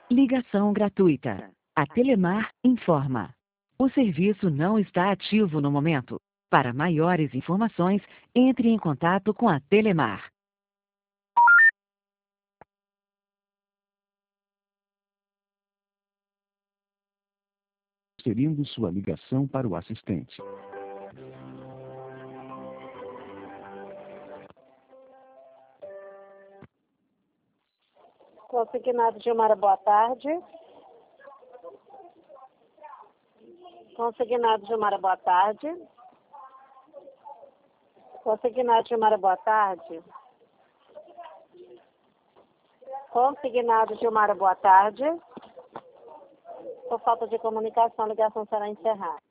Ligação gratuita. A Telemar informa. O serviço não está ativo no momento. Para maiores informações, entre em contato com a Telemar. Transferindo sua ligação para o assistente. Consignado Gilmara, boa tarde. Consignado Gilmara, boa tarde. Consignado Gilmara, boa tarde. Consignado Gilmara, boa tarde. Por falta de comunicação, a ligação será encerrada.